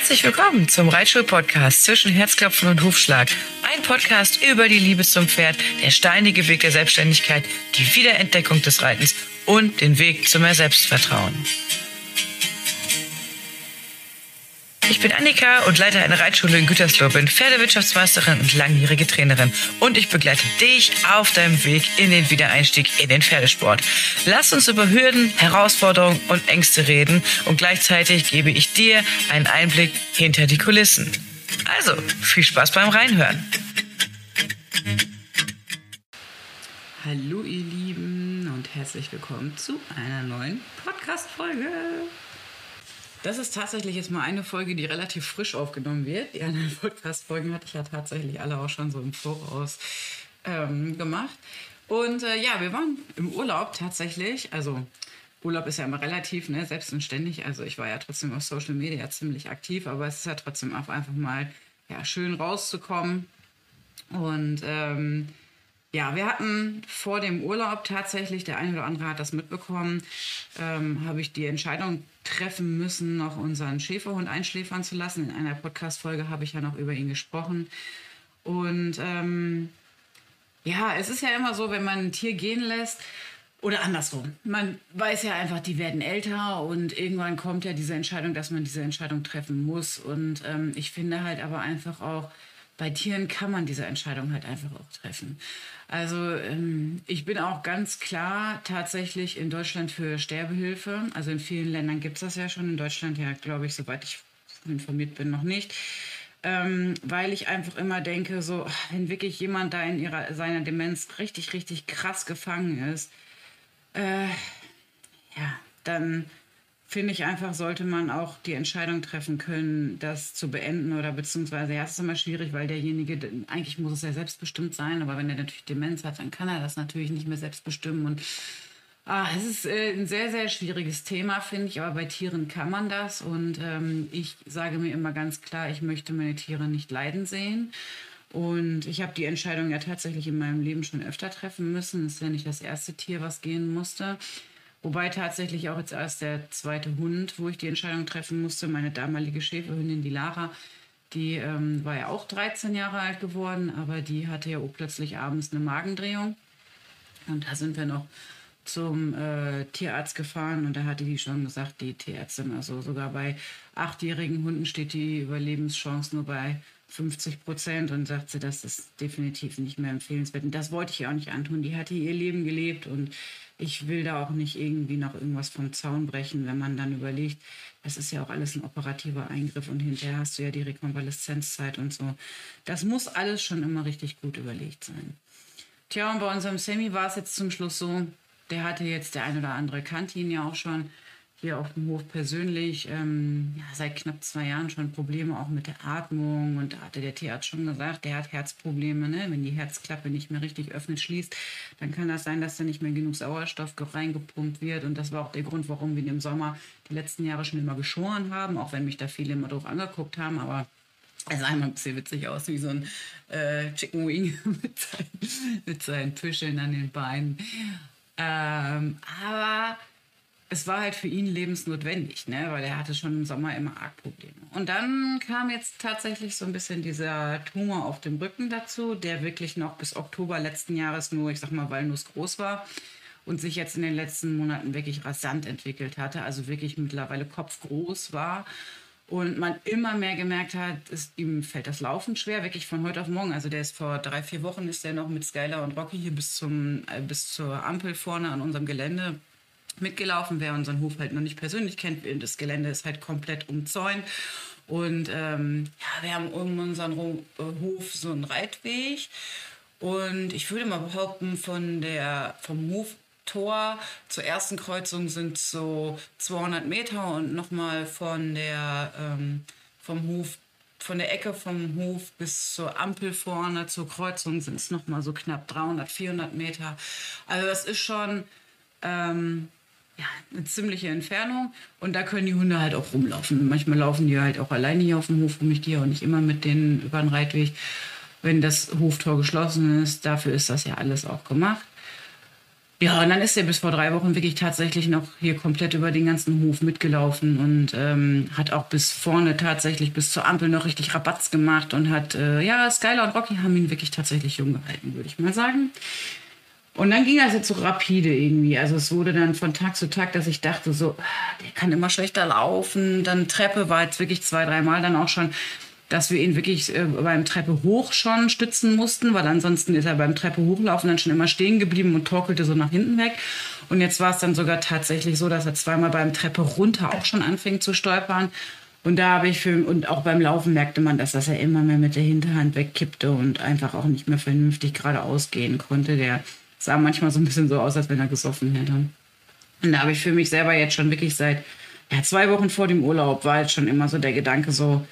Herzlich willkommen zum Reitschul-Podcast zwischen Herzklopfen und Hufschlag. Ein Podcast über die Liebe zum Pferd, der steinige Weg der Selbstständigkeit, die Wiederentdeckung des Reitens und den Weg zu mehr Selbstvertrauen. Ich bin Annika und leite eine Reitschule in Gütersloh, bin Pferdewirtschaftsmeisterin und langjährige Trainerin. Und ich begleite dich auf deinem Weg in den Wiedereinstieg in den Pferdesport. Lass uns über Hürden, Herausforderungen und Ängste reden und gleichzeitig gebe ich dir einen Einblick hinter die Kulissen. Also, viel Spaß beim Reinhören. Hallo ihr Lieben und herzlich willkommen zu einer neuen Podcast-Folge. Das ist tatsächlich jetzt mal eine Folge, die relativ frisch aufgenommen wird. Die anderen Podcast-Folgen hatte ich ja tatsächlich alle auch schon so im Voraus gemacht. Und wir waren im Urlaub tatsächlich. Also Urlaub ist ja immer relativ, ne, selbst und ständig. Also ich war ja trotzdem auf Social Media ziemlich aktiv, aber es ist ja trotzdem auch einfach mal schön rauszukommen. Und wir hatten vor dem Urlaub tatsächlich, der eine oder andere hat das mitbekommen, habe ich die Entscheidung treffen müssen, noch unseren Schäferhund einschläfern zu lassen. In einer Podcast-Folge habe ich ja noch über ihn gesprochen. Und es ist ja immer so, wenn man ein Tier gehen lässt, oder andersrum. Man weiß ja einfach, die werden älter und irgendwann kommt ja diese Entscheidung, dass man diese Entscheidung treffen muss. Und ich finde halt aber einfach auch, bei Tieren kann man diese Entscheidung halt einfach auch treffen. Also ich bin auch ganz klar tatsächlich in Deutschland für Sterbehilfe. Also in vielen Ländern gibt es das ja schon. In Deutschland ja, glaube ich, soweit ich informiert bin, noch nicht. Weil ich einfach immer denke, so, wenn wirklich jemand da in seiner Demenz richtig, richtig krass gefangen ist, dann finde ich einfach, sollte man auch die Entscheidung treffen können, das zu beenden oder beziehungsweise, es ist immer schwierig, weil derjenige, eigentlich muss es ja selbstbestimmt sein, aber wenn er natürlich Demenz hat, dann kann er das natürlich nicht mehr selbst bestimmen und es ist ein sehr, sehr schwieriges Thema, finde ich, aber bei Tieren kann man das und ich sage mir immer ganz klar, ich möchte meine Tiere nicht leiden sehen. Und ich habe die Entscheidung ja tatsächlich in meinem Leben schon öfter treffen müssen. Das ist ja nicht das erste Tier, was gehen musste. Wobei tatsächlich auch jetzt erst der zweite Hund, wo ich die Entscheidung treffen musste, meine damalige Schäferhündin, die Lara, die war ja auch 13 Jahre alt geworden, aber die hatte ja auch plötzlich abends eine Magendrehung. Und da sind wir noch zum Tierarzt gefahren und da hatte die schon gesagt, die Tierärztin, also sogar bei 8-jährigen Hunden steht die Überlebenschance nur bei 50% und sagt sie, das ist definitiv nicht mehr empfehlenswert. Und das wollte ich ihr auch nicht antun. Die hatte ihr Leben gelebt und ich will da auch nicht irgendwie noch irgendwas vom Zaun brechen, wenn man dann überlegt, das ist ja auch alles ein operativer Eingriff und hinterher hast du ja die Rekonvaleszenzzeit und so. Das muss alles schon immer richtig gut überlegt sein. Tja, und bei unserem Sammy war es jetzt zum Schluss so, der hatte jetzt, der ein oder andere kannte ihn ja auch schon, hier auf dem Hof persönlich, seit knapp 2 Jahren schon Probleme auch mit der Atmung. Und da hatte der Tierarzt schon gesagt, der hat Herzprobleme, ne? Wenn die Herzklappe nicht mehr richtig öffnet, schließt, dann kann das sein, dass da nicht mehr genug Sauerstoff reingepumpt wird. Und das war auch der Grund, warum wir im Sommer die letzten Jahre schon immer geschoren haben, auch wenn mich da viele immer drauf angeguckt haben, aber er sah immer ein bisschen witzig aus, wie so ein Chicken Wing mit seinen Püscheln an den Beinen. Aber es war halt für ihn lebensnotwendig, ne? Weil er hatte schon im Sommer immer arg Probleme. Und dann kam jetzt tatsächlich so ein bisschen dieser Tumor auf dem Rücken dazu, der wirklich noch bis Oktober letzten Jahres nur, ich sag mal, walnussgroß war und sich jetzt in den letzten Monaten wirklich rasant entwickelt hatte, also wirklich mittlerweile kopfgroß war. Und man immer mehr gemerkt hat, ihm fällt das Laufen schwer, wirklich von heute auf morgen. Also der ist vor 3-4 Wochen, ist der noch mit Skylar und Rocky hier bis zur Ampel vorne an unserem Gelände mitgelaufen. Wer unseren Hof halt noch nicht persönlich kennt, das Gelände ist halt komplett umzäunt. Und wir haben um unseren Hof so einen Reitweg. Und ich würde mal behaupten, vom Hoftor zur ersten Kreuzung sind so 200 Meter und nochmal von der Ecke vom Hof bis zur Ampel vorne zur Kreuzung sind es nochmal so knapp 300-400 Meter. Also das ist schon eine ziemliche Entfernung und da können die Hunde halt auch rumlaufen. Manchmal laufen die halt auch alleine hier auf dem Hof rum. Ich gehe auch nicht immer mit denen über den Reitweg, wenn das Hoftor geschlossen ist. Dafür ist das ja alles auch gemacht. Ja, und dann ist er bis vor 3 Wochen wirklich tatsächlich noch hier komplett über den ganzen Hof mitgelaufen und hat auch bis vorne tatsächlich bis zur Ampel noch richtig Rabatz gemacht und hat, ja, Skylar und Rocky haben ihn wirklich tatsächlich jung gehalten, würde ich mal sagen. Und dann ging das jetzt so rapide irgendwie. Also es wurde dann von Tag zu Tag, dass ich dachte so, der kann immer schlechter laufen. Dann Treppe war jetzt wirklich 2, 3 Mal dann auch schon, dass wir ihn wirklich beim Treppe hoch schon stützen mussten, weil ansonsten ist er beim Treppe hochlaufen dann schon immer stehen geblieben und torkelte so nach hinten weg. Und jetzt war es dann sogar tatsächlich so, dass er 2-mal beim Treppe runter auch schon anfing zu stolpern. Und da habe ich und auch beim Laufen merkte man, dass er immer mehr mit der Hinterhand wegkippte und einfach auch nicht mehr vernünftig geradeaus gehen konnte. Der sah manchmal so ein bisschen so aus, als wenn er gesoffen hätte. Und da habe ich für mich selber jetzt schon wirklich seit 2 Wochen vor dem Urlaub war jetzt schon immer so der Gedanke so,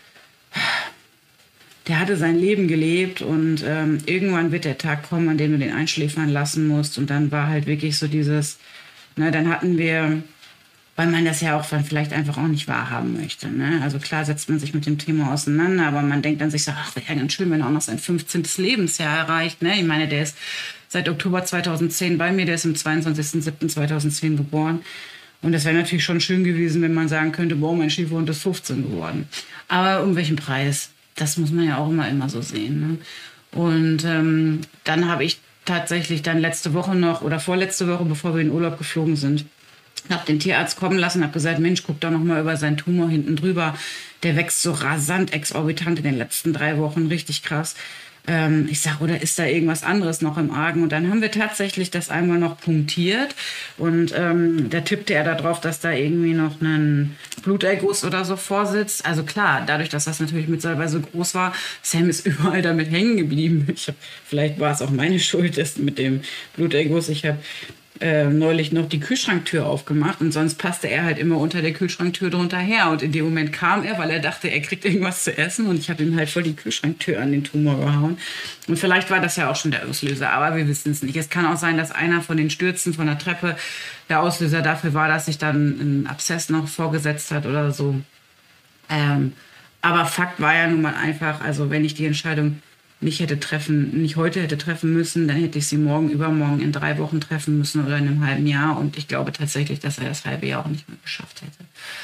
der hatte sein Leben gelebt und irgendwann wird der Tag kommen, an dem du den einschläfern lassen musst. Und dann war halt wirklich so dieses, dann hatten wir, weil man das ja auch dann vielleicht einfach auch nicht wahrhaben möchte. Ne? Also klar setzt man sich mit dem Thema auseinander, aber man denkt dann sich so, ach, wäre ganz schön, wenn er auch noch sein 15. Lebensjahr erreicht. Ne? Ich meine, der ist seit Oktober 2010 bei mir, der ist am 22.07.2010 geboren. Und das wäre natürlich schon schön gewesen, wenn man sagen könnte, boah, mein Schäferhund ist 15 geworden. Aber um welchen Preis? Das muss man ja auch immer so sehen. Ne? Und dann habe ich tatsächlich dann letzte Woche noch oder vorletzte Woche, bevor wir in den Urlaub geflogen sind, habe den Tierarzt kommen lassen, habe gesagt, Mensch, guck doch noch mal über seinen Tumor hinten drüber. Der wächst so rasant exorbitant in den letzten 3 Wochen, richtig krass. Ich sage, oder ist da irgendwas anderes noch im Argen? Und dann haben wir tatsächlich das einmal noch punktiert. Und da tippte er darauf, dass da irgendwie noch ein Bluterguss oder so vorsitzt. Also klar, dadurch, dass das natürlich mit Salbei so groß war, Sam ist überall damit hängen geblieben. Vielleicht war es auch meine Schuld, das mit dem Bluterguss. Ich habe neulich noch die Kühlschranktür aufgemacht und sonst passte er halt immer unter der Kühlschranktür drunter her. Und in dem Moment kam er, weil er dachte, er kriegt irgendwas zu essen und ich habe ihm halt voll die Kühlschranktür an den Tumor gehauen. Und vielleicht war das ja auch schon der Auslöser, aber wir wissen es nicht. Es kann auch sein, dass einer von den Stürzen von der Treppe der Auslöser dafür war, dass sich dann ein Abszess noch vorgesetzt hat oder so. Aber Fakt war ja nun mal einfach, also wenn ich die Entscheidung nicht heute hätte treffen müssen, dann hätte ich sie morgen, übermorgen in 3 Wochen treffen müssen oder in einem halben Jahr. Und ich glaube tatsächlich, dass er das halbe Jahr auch nicht mehr geschafft hätte.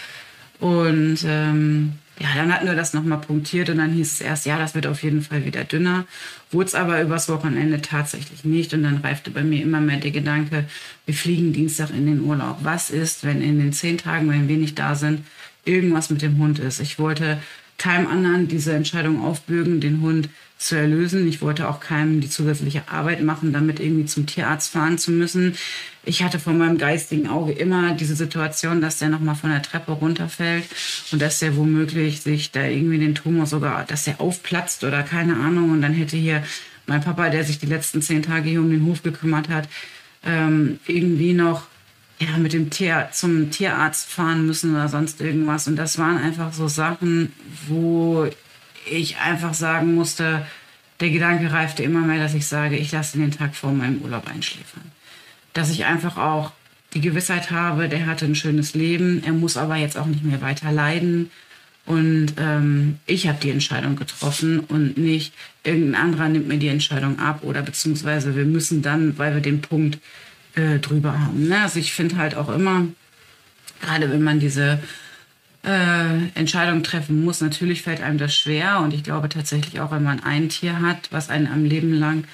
Und dann hatten wir das nochmal punktiert und dann hieß es erst, ja, das wird auf jeden Fall wieder dünner. Wurde es aber übers Wochenende tatsächlich nicht. Und dann reifte bei mir immer mehr der Gedanke, wir fliegen Dienstag in den Urlaub. Was ist, wenn in den 10 Tagen, wenn wir nicht da sind, irgendwas mit dem Hund ist? Ich wollte keinem anderen diese Entscheidung aufbürgen, den Hund zu erlösen. Ich wollte auch keinem die zusätzliche Arbeit machen, damit irgendwie zum Tierarzt fahren zu müssen. Ich hatte vor meinem geistigen Auge immer diese Situation, dass der nochmal von der Treppe runterfällt und dass der womöglich sich da irgendwie den Tumor sogar, dass der aufplatzt oder keine Ahnung. Und dann hätte hier mein Papa, der sich die letzten 10 Tage hier um den Hof gekümmert hat, irgendwie noch mit dem zum Tierarzt fahren müssen oder sonst irgendwas. Und das waren einfach so Sachen, wo ich einfach sagen musste, der Gedanke reifte immer mehr, dass ich sage, ich lasse den Tag vor meinem Urlaub einschläfern. Dass ich einfach auch die Gewissheit habe, der hatte ein schönes Leben, er muss aber jetzt auch nicht mehr weiter leiden. Und ich habe die Entscheidung getroffen und nicht irgendein anderer nimmt mir die Entscheidung ab oder beziehungsweise wir müssen dann, weil wir den Punkt drüber haben. Ne? Also ich finde halt auch immer, gerade wenn man diese Entscheidung treffen muss, natürlich fällt einem das schwer und ich glaube tatsächlich auch, wenn man ein Tier hat, was einem am Leben lang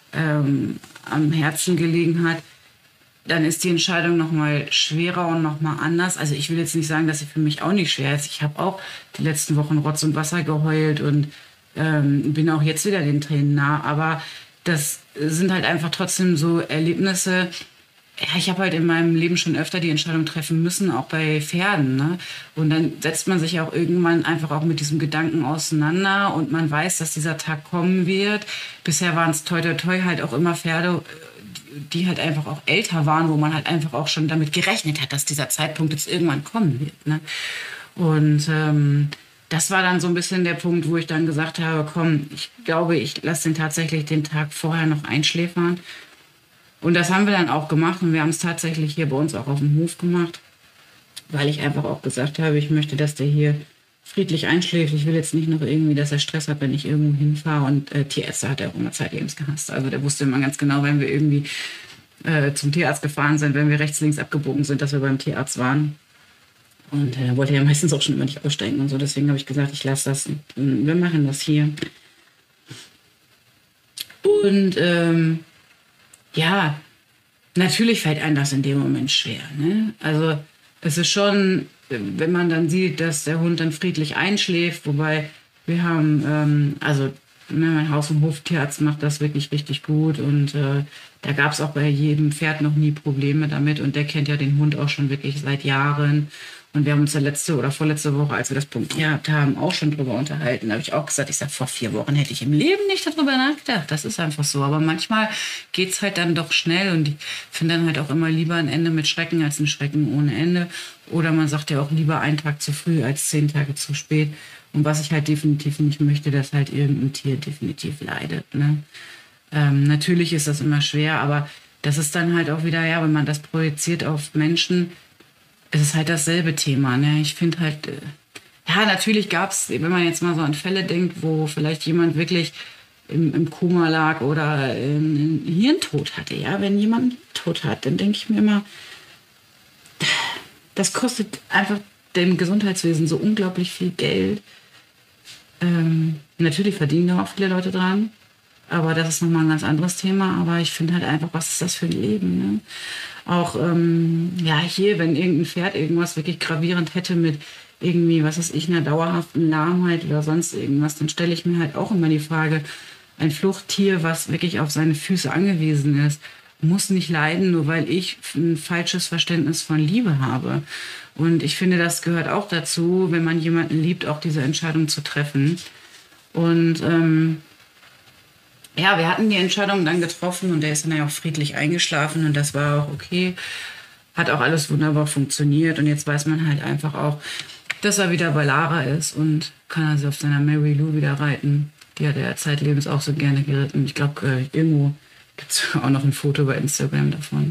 am Herzen gelegen hat, dann ist die Entscheidung nochmal schwerer und nochmal anders. Also ich will jetzt nicht sagen, dass sie für mich auch nicht schwer ist. Ich habe auch die letzten Wochen Rotz und Wasser geheult und bin auch jetzt wieder den Tränen nah. Aber das sind halt einfach trotzdem so Erlebnisse. Ja, ich habe halt in meinem Leben schon öfter die Entscheidung treffen müssen, auch bei Pferden. Ne? Und dann setzt man sich auch irgendwann einfach auch mit diesem Gedanken auseinander und man weiß, dass dieser Tag kommen wird. Bisher waren es toi toi toi halt auch immer Pferde, die halt einfach auch älter waren, wo man halt einfach auch schon damit gerechnet hat, dass dieser Zeitpunkt jetzt irgendwann kommen wird. Ne? Und das war dann so ein bisschen der Punkt, wo ich dann gesagt habe, komm, ich glaube, ich lasse den tatsächlich den Tag vorher noch einschläfern. Und das haben wir dann auch gemacht und wir haben es tatsächlich hier bei uns auch auf dem Hof gemacht, weil ich einfach auch gesagt habe, ich möchte, dass der hier friedlich einschläft. Ich will jetzt nicht noch irgendwie, dass er Stress hat, wenn ich irgendwo hinfahre. Und Tierärzte hat er auch immer zeitlebens gehasst. Also der wusste immer ganz genau, wenn wir irgendwie zum Tierarzt gefahren sind, wenn wir rechts, links abgebogen sind, dass wir beim Tierarzt waren. Und er wollte ja meistens auch schon immer nicht aussteigen und so. Deswegen habe ich gesagt, ich lasse das. Wir machen das hier. Und ja, natürlich fällt einem das in dem Moment schwer. Ne? Also es ist schon, wenn man dann sieht, dass der Hund dann friedlich einschläft, wobei wir haben, also mein Haus- und Hoftierarzt macht das wirklich richtig gut und da gab es auch bei jedem Pferd noch nie Probleme damit und der kennt ja den Hund auch schon wirklich seit Jahren. Und wir haben uns ja letzte oder vorletzte Woche, als wir das Punkt gehabt haben, auch schon drüber unterhalten. Da habe ich auch gesagt, ich sage, vor 4 Wochen hätte ich im Leben nicht darüber nachgedacht. Das ist einfach so. Aber manchmal geht es halt dann doch schnell und ich finde dann halt auch immer lieber ein Ende mit Schrecken als ein Schrecken ohne Ende. Oder man sagt ja auch lieber einen Tag zu früh als 10 Tage zu spät. Und was ich halt definitiv nicht möchte, dass halt irgendein Tier definitiv leidet. Ne? Natürlich ist das immer schwer, aber das ist dann halt auch wieder, ja, wenn man das projiziert auf Menschen, es ist halt dasselbe Thema. Ne? Ich finde halt, ja, natürlich gab es, wenn man jetzt mal so an Fälle denkt, wo vielleicht jemand wirklich im Koma lag oder einen Hirntod hatte. Ja, wenn jemand einen Hirntod hat, dann denke ich mir immer, das kostet einfach dem Gesundheitswesen so unglaublich viel Geld. Natürlich verdienen da auch viele Leute dran. Aber das ist nochmal ein ganz anderes Thema. Aber ich finde halt einfach, was ist das für ein Leben? Ne? Auch, ja, hier, wenn irgendein Pferd irgendwas wirklich gravierend hätte mit irgendwie, was weiß ich, einer dauerhaften Lahmheit oder sonst irgendwas, dann stelle ich mir halt auch immer die Frage, ein Fluchttier, was wirklich auf seine Füße angewiesen ist, muss nicht leiden, nur weil ich ein falsches Verständnis von Liebe habe. Und ich finde, das gehört auch dazu, wenn man jemanden liebt, auch diese Entscheidung zu treffen. Und ja, wir hatten die Entscheidung dann getroffen und der ist dann ja auch friedlich eingeschlafen und das war auch okay. Hat auch alles wunderbar funktioniert und jetzt weiß man halt einfach auch, dass er wieder bei Lara ist und kann also auf seiner Mary Lou wieder reiten. Die hat er zeitlebens auch so gerne geritten. Ich glaube, irgendwo gibt es auch noch ein Foto bei Instagram davon.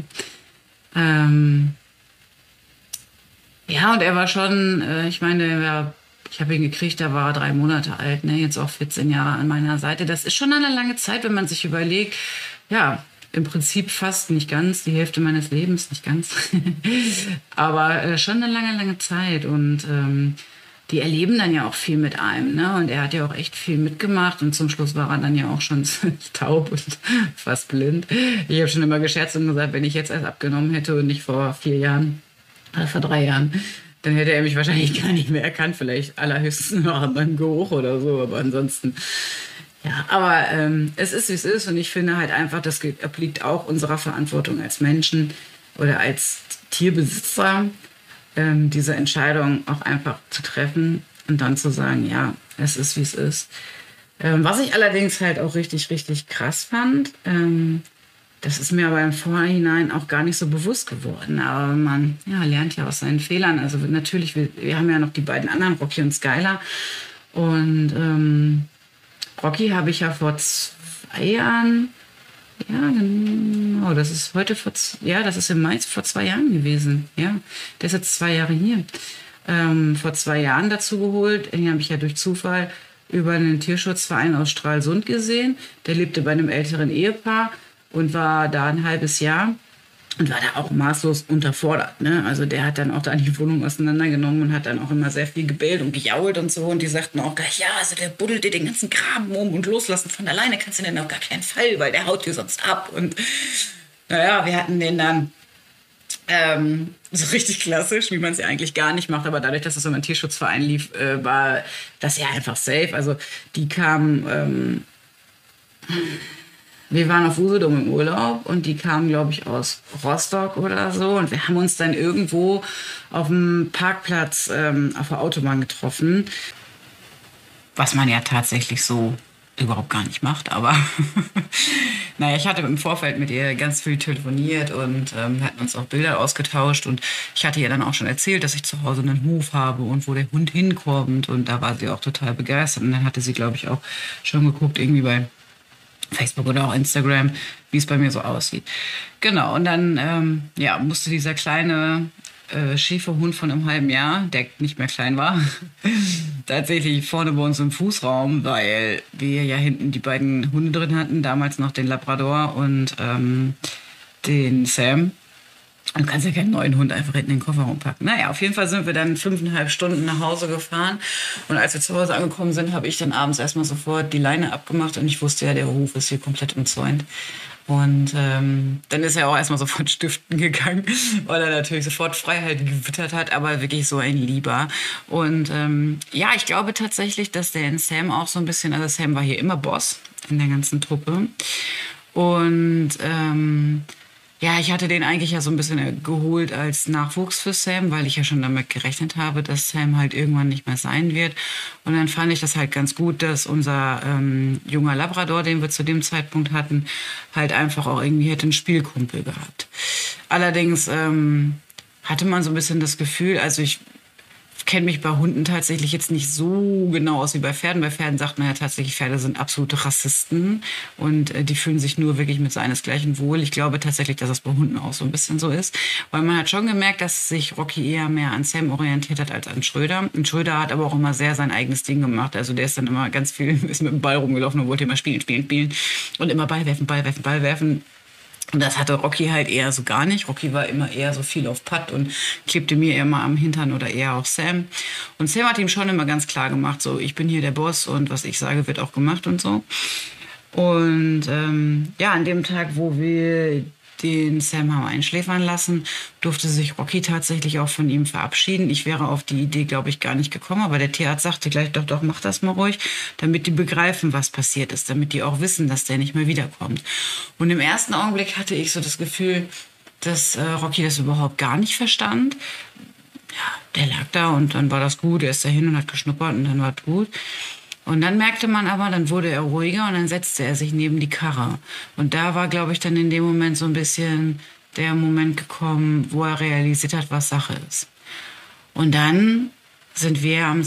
Ja, und er war schon, ich meine, ich habe ihn gekriegt, da war er 3 Monate alt, ne? Jetzt auch 14 Jahre an meiner Seite. Das ist schon eine lange Zeit, wenn man sich überlegt, ja, im Prinzip fast nicht ganz, die Hälfte meines Lebens, nicht ganz, aber schon eine lange, lange Zeit und die erleben dann ja auch viel mit einem, ne? Und er hat ja auch echt viel mitgemacht und zum Schluss war er dann ja auch schon taub und fast blind. Ich habe schon immer gescherzt und gesagt, wenn ich jetzt erst abgenommen hätte und nicht vor 4 Jahren, oder vor 3 Jahren, dann hätte er mich wahrscheinlich gar nicht mehr erkannt, vielleicht allerhöchstens noch an meinem Geruch oder so, aber ansonsten, ja, aber es ist, wie es ist und ich finde halt einfach, das obliegt auch unserer Verantwortung als Menschen oder als Tierbesitzer, diese Entscheidung auch einfach zu treffen und dann zu sagen, ja, es ist, wie es ist. Was ich allerdings halt auch richtig, richtig krass fand, das ist mir aber im Vorhinein auch gar nicht so bewusst geworden. Aber man ja, lernt ja aus seinen Fehlern. Also natürlich, wir haben ja noch die beiden anderen, Rocky und Skylar. Und Rocky habe ich ja vor 2 Jahren, ja, genau, das ist heute das ist im Mai vor 2 Jahren gewesen. Ja, der ist jetzt 2 Jahre hier. Vor 2 Jahren dazu geholt. Den habe ich ja durch Zufall über einen Tierschutzverein aus Stralsund gesehen. Der lebte bei einem älteren Ehepaar und war da ein halbes Jahr und war da auch maßlos unterfordert. Ne? Also der hat dann auch da die Wohnung auseinandergenommen und hat dann auch immer sehr viel gebellt und gejault und so. Und die sagten auch gleich, ja, also der buddelt dir den ganzen Graben um und loslassen von alleine kannst du den auf gar keinen Fall, weil der haut dir sonst ab. Und naja, wir hatten den dann so richtig klassisch, wie man es ja eigentlich gar nicht macht, aber dadurch, dass es so ein Tierschutzverein lief, war das ja einfach safe. Also die kamen, wir waren auf Usedom im Urlaub und die kamen, glaube ich, aus Rostock oder so und wir haben uns dann irgendwo auf dem Parkplatz auf der Autobahn getroffen, was man ja tatsächlich so überhaupt gar nicht macht, aber naja, ich hatte im Vorfeld mit ihr ganz viel telefoniert und hatten uns auch Bilder ausgetauscht und ich hatte ihr dann auch schon erzählt, dass ich zu Hause einen Hof habe und wo der Hund hinkommt und da war sie auch total begeistert und dann hatte sie, glaube ich, auch schon geguckt, irgendwie bei Facebook oder auch Instagram, wie es bei mir so aussieht. Genau, und dann ja, musste dieser kleine Schäferhund von einem halben Jahr, der nicht mehr klein war, tatsächlich vorne bei uns im Fußraum, weil wir ja hinten die beiden Hunde drin hatten, damals noch den Labrador und den Sam. Du kannst ja keinen neuen Hund einfach hinten in den Kofferraum packen. Naja, auf jeden Fall sind wir dann 5,5 Stunden nach Hause gefahren. Und als wir zu Hause angekommen sind, habe ich dann abends erstmal sofort die Leine abgemacht. Und ich wusste ja, der Hof ist hier komplett umzäunt. Und dann ist er auch erstmal sofort stiften gegangen, weil er natürlich sofort Freiheit gewittert hat, aber wirklich so ein Lieber. Und ja, ich glaube tatsächlich, dass der in Sam auch so ein bisschen, also Sam war hier immer Boss in der ganzen Truppe. Und ja, ich hatte den eigentlich ja so ein bisschen geholt als Nachwuchs für Sam, weil ich ja schon damit gerechnet habe, dass Sam halt irgendwann nicht mehr sein wird. Und dann fand ich das halt ganz gut, dass unser junger Labrador, den wir zu dem Zeitpunkt hatten, halt einfach auch irgendwie hätte einen Spielkumpel gehabt. Allerdings hatte man so ein bisschen das Gefühl, also ich kenne mich bei Hunden tatsächlich jetzt nicht so genau aus wie bei Pferden. Bei Pferden sagt man ja tatsächlich, Pferde sind absolute Rassisten und die fühlen sich nur wirklich mit seinesgleichen wohl. Ich glaube tatsächlich, dass das bei Hunden auch so ein bisschen so ist, weil man hat schon gemerkt, dass sich Rocky eher mehr an Sam orientiert hat als an Schröder. Und Schröder hat aber auch immer sehr sein eigenes Ding gemacht. Also der ist dann immer ganz viel, ist mit dem Ball rumgelaufen und wollte immer spielen und immer Ball werfen. Und das hatte Rocky halt eher so gar nicht. Rocky war immer eher so viel auf Putt und klebte mir eher mal am Hintern oder eher auf Sam. Und Sam hat ihm schon immer ganz klar gemacht, so, ich bin hier der Boss und was ich sage, wird auch gemacht und so. Und ja, an dem Tag, wo wir den Sam haben einschläfern lassen, durfte sich Rocky tatsächlich auch von ihm verabschieden. Ich wäre auf die Idee, glaube ich, gar nicht gekommen, aber der Tierarzt sagte gleich, doch, mach das mal ruhig, damit die begreifen, was passiert ist, damit die auch wissen, dass der nicht mehr wiederkommt. Und im ersten Augenblick hatte ich so das Gefühl, dass Rocky das überhaupt gar nicht verstand. Ja, der lag da und dann war das gut, er ist dahin und hat geschnuppert und dann war es gut. Und dann merkte man aber, dann wurde er ruhiger und dann setzte er sich neben die Karre. Und da war, glaube ich, dann in dem Moment so ein bisschen der Moment gekommen, wo er realisiert hat, was Sache ist. Und dann sind wir am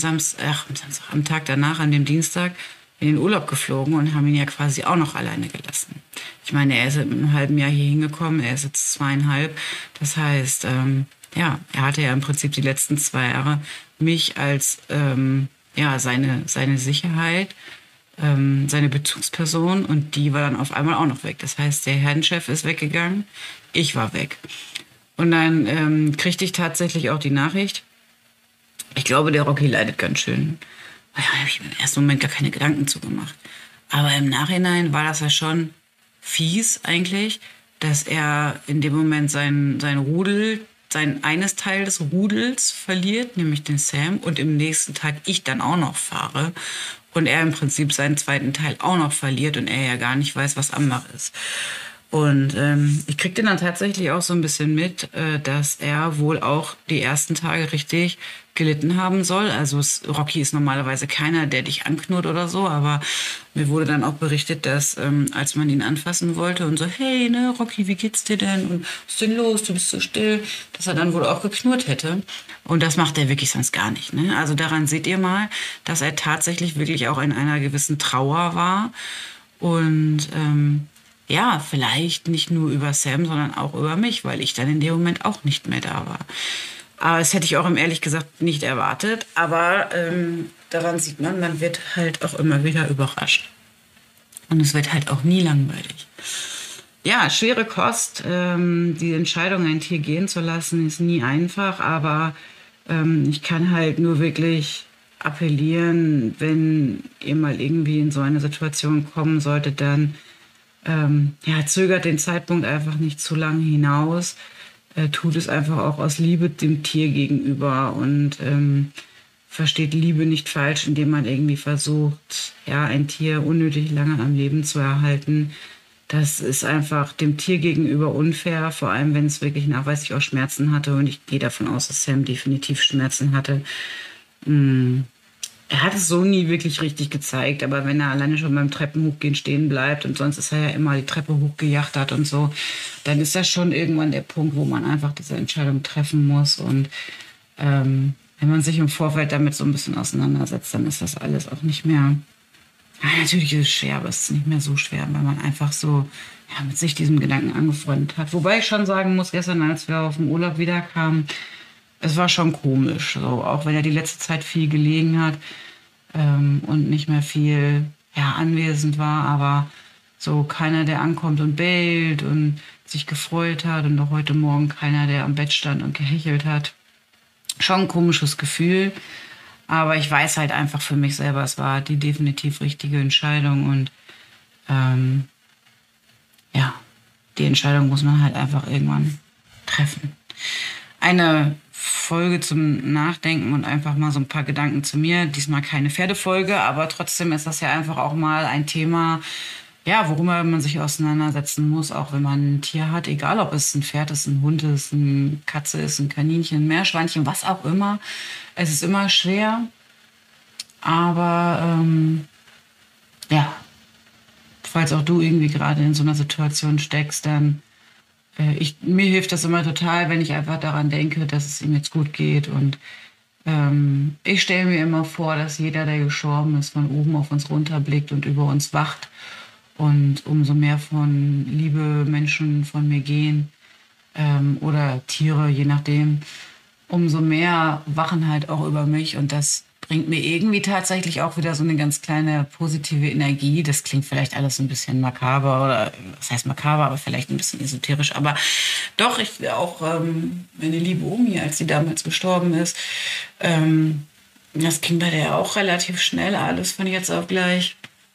Tag danach, an dem Dienstag, in den Urlaub geflogen und haben ihn ja quasi auch noch alleine gelassen. Ich meine, er ist in einem halben Jahr hier hingekommen, er ist jetzt 2,5. Das heißt, ja, er hatte ja im Prinzip die letzten 2 Jahre mich als ja, seine Sicherheit, seine Bezugsperson und die war dann auf einmal auch noch weg. Das heißt, der Herdenchef ist weggegangen, ich war weg. Und dann kriegte ich tatsächlich auch die Nachricht, ich glaube, der Rocky leidet ganz schön. Da habe ich mir im ersten Moment gar keine Gedanken zu gemacht. Aber im Nachhinein war das ja schon fies eigentlich, dass er in dem Moment sein Rudel, sein eines Teil des Rudels verliert, nämlich den Sam, und im nächsten Tag ich dann auch noch fahre und er im Prinzip seinen zweiten Teil auch noch verliert und er ja gar nicht weiß, was Ambach ist. Und ich kriegte dann tatsächlich auch so ein bisschen mit, dass er wohl auch die ersten Tage richtig gelitten haben soll. Also Rocky ist normalerweise keiner, der dich anknurrt oder so, aber mir wurde dann auch berichtet, dass als man ihn anfassen wollte und so, hey, ne, Rocky, wie geht's dir denn? Und was ist denn los? Du bist so still. Dass er dann wohl auch geknurrt hätte. Und das macht er wirklich sonst gar nicht. Ne? Also daran seht ihr mal, dass er tatsächlich wirklich auch in einer gewissen Trauer war. Und ja, vielleicht nicht nur über Sam, sondern auch über mich, weil ich dann in dem Moment auch nicht mehr da war. Aber das hätte ich auch ehrlich gesagt nicht erwartet. Aber daran sieht man wird halt auch immer wieder überrascht. Und es wird halt auch nie langweilig. Ja, schwere Kost. Die Entscheidung, ein Tier gehen zu lassen, ist nie einfach. Aber ich kann halt nur wirklich appellieren, wenn ihr mal irgendwie in so eine Situation kommen solltet, dann ja, zögert den Zeitpunkt einfach nicht zu lang hinaus. Tut es einfach auch aus Liebe dem Tier gegenüber und versteht Liebe nicht falsch, indem man irgendwie versucht, ja, ein Tier unnötig lange am Leben zu erhalten. Das ist einfach dem Tier gegenüber unfair, vor allem wenn es wirklich nachweislich auch Schmerzen hatte. Und ich gehe davon aus, dass Sam definitiv Schmerzen hatte. Er hat es so nie wirklich richtig gezeigt, aber wenn er alleine schon beim Treppenhochgehen stehen bleibt und sonst ist er ja immer die Treppe hochgejachtert und so, dann ist das schon irgendwann der Punkt, wo man einfach diese Entscheidung treffen muss. Und wenn man sich im Vorfeld damit so ein bisschen auseinandersetzt, dann ist das alles auch nicht mehr, ja, natürlich ist es schwer, aber es ist nicht mehr so schwer, weil man einfach so ja, mit sich diesem Gedanken angefreundet hat. Wobei ich schon sagen muss, gestern, als wir auf dem Urlaub wiederkamen, es war schon komisch, so, auch wenn er die letzte Zeit viel gelegen hat und nicht mehr viel ja, anwesend war, aber So keiner, der ankommt und bellt und sich gefreut hat und auch heute Morgen keiner, der am Bett stand und gehechelt hat. Schon ein komisches Gefühl, aber ich weiß halt einfach für mich selber, es war die definitiv richtige Entscheidung und ja, die Entscheidung muss man halt einfach irgendwann treffen. Eine Folge zum Nachdenken und einfach mal so ein paar Gedanken zu mir. Diesmal keine Pferdefolge, aber trotzdem ist das ja einfach auch mal ein Thema, ja, worüber man sich auseinandersetzen muss, auch wenn man ein Tier hat, egal ob es ein Pferd ist, ein Hund ist, eine Katze ist, ein Kaninchen, ein Meerschweinchen, was auch immer. Es ist immer schwer, aber ja, falls auch du irgendwie gerade in so einer Situation steckst, dann mir hilft das immer total, wenn ich einfach daran denke, dass es ihm jetzt gut geht. Und ich stelle mir immer vor, dass jeder, der gestorben ist, von oben auf uns runterblickt und über uns wacht. Und umso mehr von liebe Menschen von mir gehen oder Tiere, je nachdem, umso mehr wachen halt auch über mich. Und das bringt mir irgendwie tatsächlich auch wieder so eine ganz kleine positive Energie. Das klingt vielleicht alles ein bisschen makaber oder, was heißt makaber, aber vielleicht ein bisschen esoterisch. Aber doch, ich auch meine liebe Omi, als sie damals gestorben ist, das ging bei der auch relativ schnell, alles von jetzt auf gleich.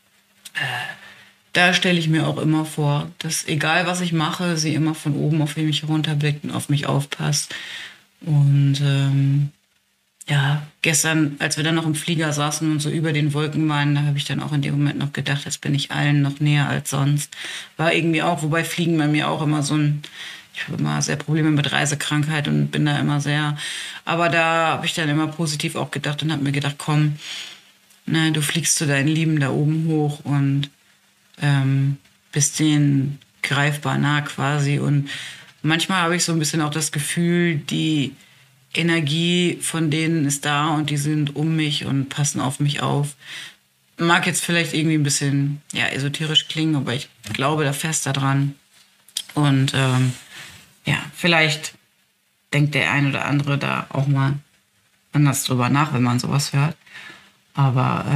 Da stelle ich mir auch immer vor, dass egal was ich mache, sie immer von oben auf mich runterblickt und auf mich aufpasst. Und ja, gestern, als wir dann noch im Flieger saßen und so über den Wolken waren, da habe ich dann auch in dem Moment noch gedacht, jetzt bin ich allen noch näher als sonst. War irgendwie auch, wobei Fliegen bei mir auch immer so ein, ich habe immer sehr Probleme mit Reisekrankheit und bin da immer sehr, aber da habe ich dann immer positiv auch gedacht und habe mir gedacht, komm, ne, du fliegst zu deinen Lieben da oben hoch und bist denen greifbar nah quasi. Und manchmal habe ich so ein bisschen auch das Gefühl, die Energie von denen ist da und die sind um mich und passen auf mich auf. Mag jetzt vielleicht irgendwie ein bisschen ja, esoterisch klingen, aber ich glaube da fest daran. Und ja, vielleicht denkt der ein oder andere da auch mal anders drüber nach, wenn man sowas hört. Aber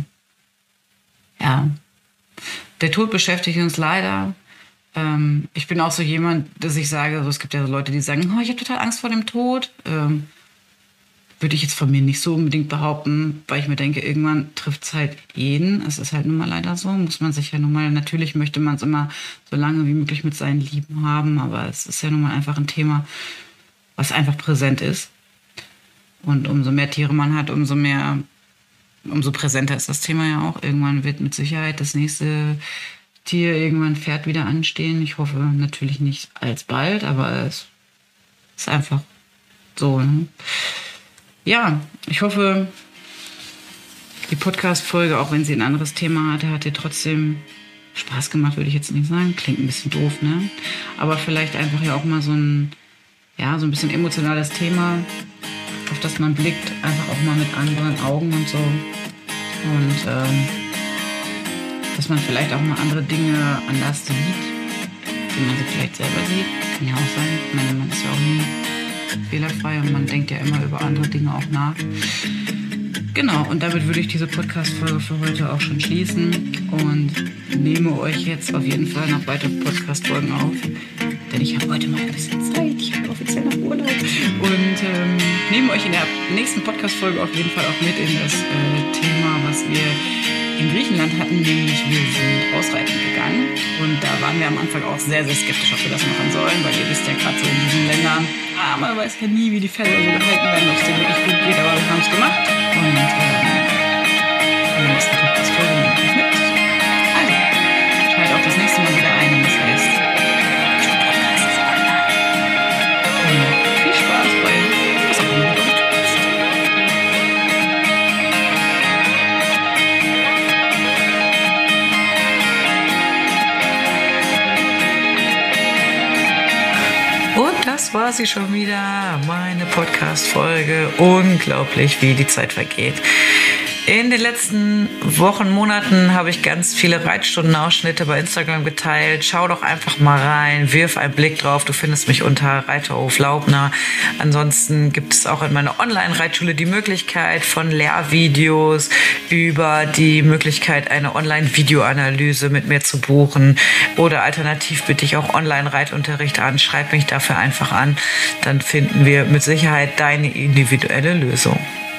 ja, der Tod beschäftigt uns leider. Ich bin auch so jemand, dass ich sage, also es gibt ja so Leute, die sagen, oh, ich habe total Angst vor dem Tod. Würde ich jetzt von mir nicht so unbedingt behaupten, weil ich mir denke, irgendwann trifft es halt jeden. Es ist halt nun mal leider so, muss man sich ja nun mal, natürlich möchte man es immer so lange wie möglich mit seinen Lieben haben, aber es ist ja nun mal einfach ein Thema, was einfach präsent ist. Und umso mehr Tiere man hat, umso präsenter ist das Thema ja auch. Irgendwann wird mit Sicherheit das nächste Tier, irgendwann Pferd wieder anstehen. Ich hoffe natürlich nicht alsbald, aber es ist einfach so. Ne? Ja, ich hoffe, die Podcast-Folge, auch wenn sie ein anderes Thema hatte, hat dir trotzdem Spaß gemacht, würde ich jetzt nicht sagen. Klingt ein bisschen doof, ne? Aber vielleicht einfach ja auch mal so ein bisschen emotionales Thema, auf das man blickt, einfach auch mal mit anderen Augen und so. Und dass man vielleicht auch mal andere Dinge anders sieht, wie man sie vielleicht selber sieht. Kann ja auch sein. Ich meine, man ist ja auch nie fehlerfrei und man denkt ja immer über andere Dinge auch nach. Genau, und damit würde ich diese Podcast-Folge für heute auch schon schließen und nehme euch jetzt auf jeden Fall noch weitere Podcast-Folgen auf, denn ich habe heute mal ein bisschen Zeit, ich habe offiziell noch Urlaub und nehme euch in der nächsten Podcast-Folge auf jeden Fall auch mit in das Thema, was wir in Griechenland hatten, nämlich wir sind ausreiten gegangen und da waren wir am Anfang auch sehr, sehr skeptisch, ob wir das machen sollen, weil ihr wisst ja gerade so in diesen Ländern, man weiß ja nie, wie die Pferde so gehalten werden, ob es denen wirklich gut geht, aber wir haben es gemacht und in der nächsten Podcast-Folge nehme ich euch mit. Also, schaltet auch das nächste Mal wieder ein, das heißt, Podcast ist online. Und viel Spaß bei was auch immer du tust. Und das war sie schon wieder, meine Podcast-Folge. Unglaublich, wie die Zeit vergeht. In den letzten Wochen, Monaten habe ich ganz viele Reitstundenausschnitte bei Instagram geteilt. Schau doch einfach mal rein, wirf einen Blick drauf. Du findest mich unter Reiterhof Laubner. Ansonsten gibt es auch in meiner Online-Reitschule die Möglichkeit von Lehrvideos über die Möglichkeit, eine Online-Videoanalyse mit mir zu buchen. Oder alternativ biete ich auch Online-Reitunterricht an. Schreib mich dafür einfach an. Dann finden wir mit Sicherheit deine individuelle Lösung.